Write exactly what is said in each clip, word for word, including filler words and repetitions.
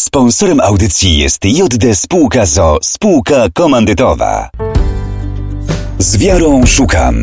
Sponsorem audycji jest J D Spółka z o o, spółka komandytowa. Z wiarą szukam.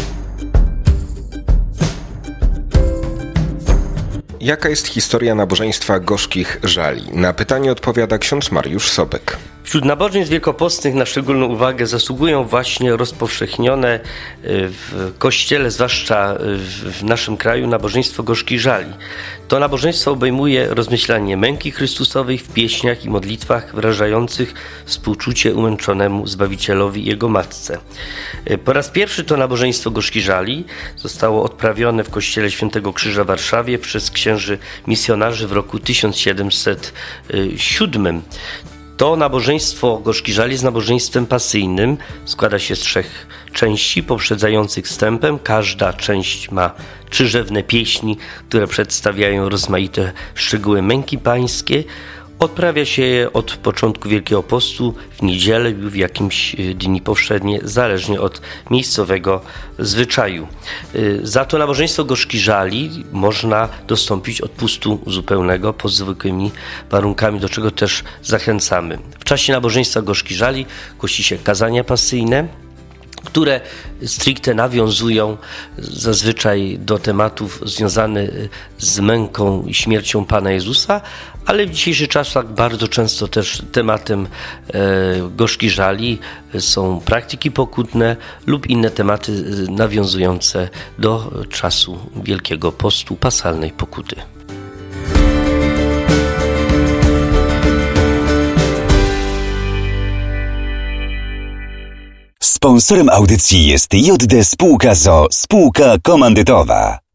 Jaka jest historia nabożeństwa gorzkich żali? Na pytanie odpowiada ksiądz Mariusz Sobek. Wśród nabożeństw wielkopostnych na szczególną uwagę zasługują właśnie rozpowszechnione w Kościele, zwłaszcza w naszym kraju, nabożeństwo gorzkich żali. To nabożeństwo obejmuje rozmyślanie męki Chrystusowej w pieśniach i modlitwach wyrażających współczucie umęczonemu Zbawicielowi i Jego Matce. Po raz pierwszy to nabożeństwo gorzkich żali zostało odprawione w Kościele Świętego Krzyża w Warszawie przez księży misjonarzy w roku tysiąc siedemset siódmym. To nabożeństwo gorzkich żali jest nabożeństwem pasyjnym. Składa się z trzech części poprzedzających wstępem. Każda część ma trzyrzewne pieśni, które przedstawiają rozmaite szczegóły męki pańskiej. Odprawia się je od początku Wielkiego Postu w niedzielę lub w jakimś dni powszednie, zależnie od miejscowego zwyczaju. Za to nabożeństwo gorzkich żali można dostąpić odpustu zupełnego pod zwykłymi warunkami, do czego też zachęcamy. W czasie nabożeństwa gorzkich żali głosi się kazania pasyjne, które stricte nawiązują zazwyczaj do tematów związanych z męką i śmiercią Pana Jezusa, ale w dzisiejszych czasach bardzo często też tematem e, gorzkich żali są praktyki pokutne lub inne tematy nawiązujące do czasu Wielkiego Postu, paschalnej pokuty. Sponsorem audycji jest J D Spółka z o o, spółka komandytowa.